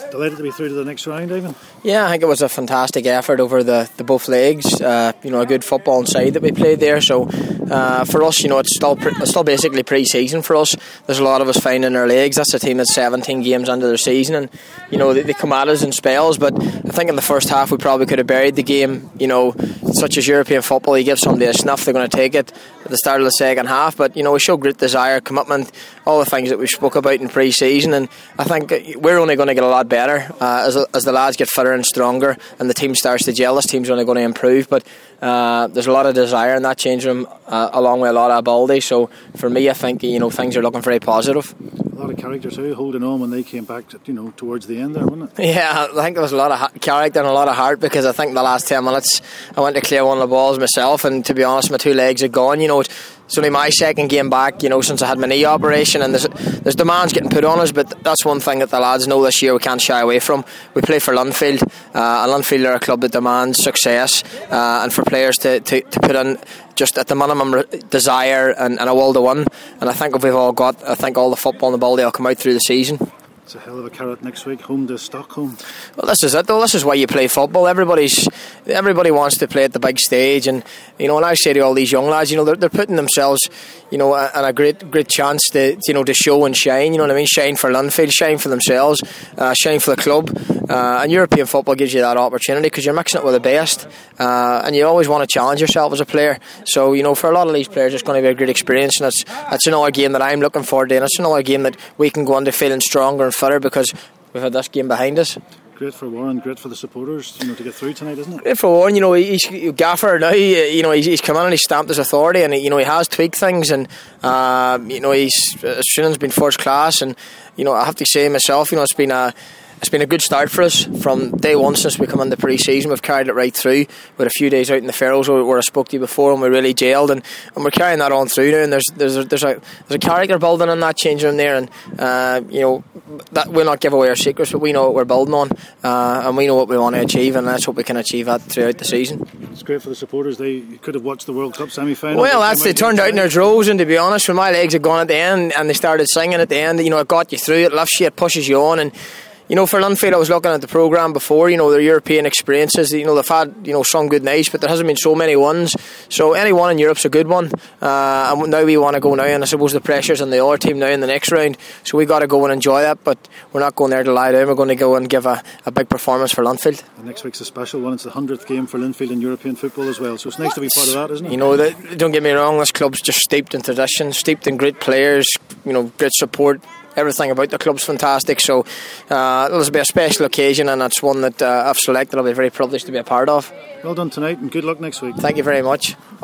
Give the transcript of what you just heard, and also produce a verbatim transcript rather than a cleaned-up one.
Delighted to be through to the next round, Ivan? Yeah, I think it was a fantastic effort over the, the both legs. Uh, you know, a good football inside that we played there. So uh, for us, you know, it's still pre- it's still basically pre-season for us. There's a lot of us finding their legs. That's a team that's seventeen games into their season, and you know they, they come at us in spells. But I think in the first half we probably could have buried the game. You know, such as European football, you give somebody a snuff, they're going to take it at the start of the second half. But you know, we show great desire, commitment, all the things that we spoke about in pre-season, and I think we're only going to get a lot better uh, as as the lads get fitter and stronger, and the team starts to gel. This team's only going to improve, but uh, there's a lot of desire in that change room, uh, along with a lot of ability. So for me, I think you know things are looking very positive. A lot of character too, holding on when they came back, to, you know, towards the end there, wasn't it? Yeah, I think there was a lot of ha- character and a lot of heart, because I think the last ten minutes I went to clear one of the balls myself, and to be honest, my two legs are gone. You know, it's only my second game back, you know, since I had my knee operation, and there's there's demands getting put on us, but that's one thing that the lads know this year we can't shy away from. We play for Linfield, uh, and Linfield are a club that demands success, uh, and for players to, to, to put in just at the minimum re- desire and, and a will to win. And I think if we've all got, I think all the football and the ability will come out through the season. It's a hell of a carrot next week, home to Stockholm. Well, this is it though. This is why you play football. Everybody's everybody wants to play at the big stage, and you know, and I say to all these young lads, you know, they're, they're putting themselves, you know, and a great great chance to, you know, to show and shine. You know what I mean? Shine for Linfield, shine for themselves, uh, shine for the club. Uh, and European football gives you that opportunity because you're mixing it with the best, uh, and you always want to challenge yourself as a player. So you know, for a lot of these players, it's going to be a great experience, and it's it's another game that I'm looking forward to, and it's another game that we can go into feeling stronger and fitter because we've had this game behind us. Great for Warren, great for the supporters, you know, to get through tonight, isn't it? Great for Warren, you know, he's Gaffer now. You know, he's, he's come in and he's stamped his authority, and you know, he has tweaked things, and uh, you know, he's his training's been first class, and you know, I have to say myself, you know, it's been a It's been a good start for us from day one since we come into pre-season. We've carried it right through with a few days out in the Faroes where, where I spoke to you before, and we really gelled, and, and we're carrying that on through now. And there's there's a, there's a there's a character building in that change room there, and uh, you know, that we'll not give away our secrets, but we know what we're building on, uh, and we know what we want to achieve, and let's hope we can achieve that throughout the season. It's great for the supporters. They could have watched the World Cup semi-final. Well, that's they turned out in their droves, and to be honest, when my legs had gone at the end and they started singing at the end, you know, it got you through, it lifts you, it pushes you on. And you know, for Linfield, I was looking at the programme before, you know, their European experiences, you know, they've had, you know, some good nights, but there hasn't been so many ones. So any one in Europe's a good one. Uh, and now we want to go now, and I suppose the pressure's on the other team now in the next round. So we got to go and enjoy that, but we're not going there to lie down. We're going to go and give a, a big performance for Linfield. And next week's a special one. It's the hundredth game for Linfield in European football as well. So it's nice to be part of that, isn't it? You know, the, don't get me wrong, this club's just steeped in tradition, steeped in great players, you know, great support. Everything about the club's fantastic, so uh, it'll be a special occasion, and that's one that uh, I've selected. I'll be very privileged to be a part of. Well done tonight, and good luck next week. Thank you very much.